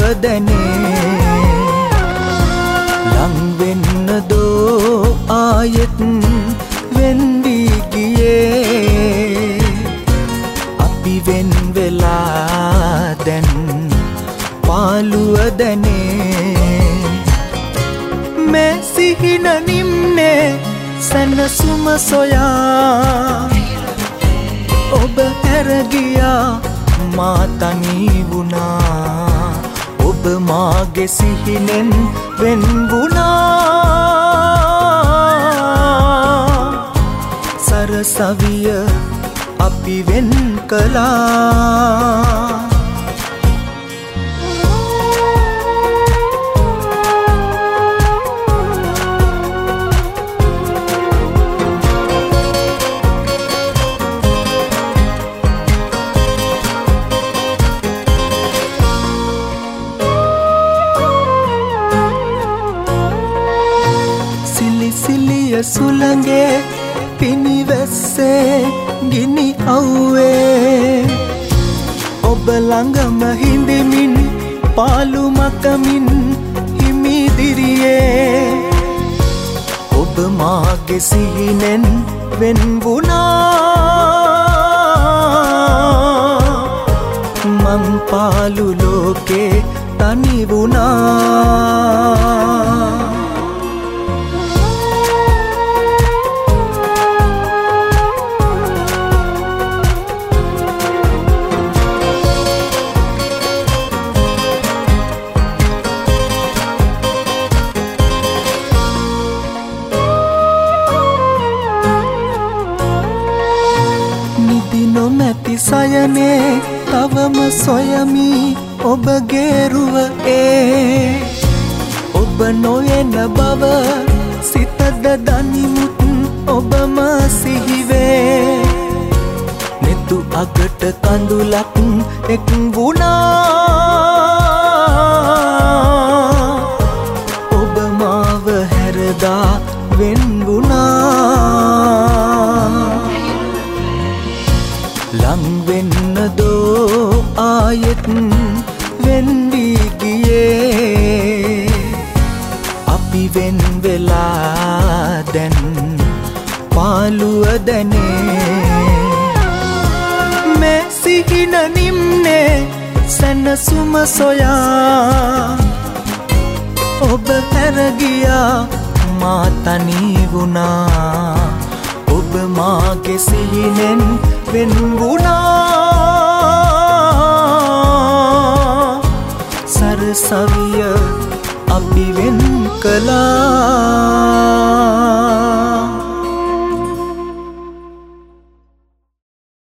දැනේ ලං වෙන්න දෝ ආයෙත් වෙන් වී ගියේ අපි වෙන් වෙලා දැන් පාළුව දැනේ මේ සිහින නිම්නේ සැනසුම සොයා ඔබ හැර ගියා මා තනි වුණා ඔබ මාගේ සිහිනෙන් වෙන් වුණා සරසවිය අපි වෙන් කළා සිලිය සුළඟේ පිනිවැස්සේ ගිනි අව්වේ ඔබ ළඟම හිඳමින් පාළු මකමින් හිමිදිරියේ ඔබ මාගේ සිහිනෙන් වෙන් වුණා මං පාළු ලෝකේ තනි වුණා නොමැති සයනේ තවම සොයමි ඔබගේ රුව ඔබ නොයන බව සිතද දනිමුත් ඔබම සිහිවේ නෙතු අගට කඳුලක් එක් වුණා ඔබ මාව හැරදා වෙන් වුණා ලං වෙන්න දෝ ආයෙත් වෙන් වී ගියේ අපි වෙන් වෙලා දැන් පාළුව දැනේ මේ සිහින නිම්නේ සැනසුම සොයා ඔබ හැර ගියා මා තනි වුණා ඔබ මාගේ සිහිනෙන් වෙන් වුණා සරසවිය අපි වෙන් කළා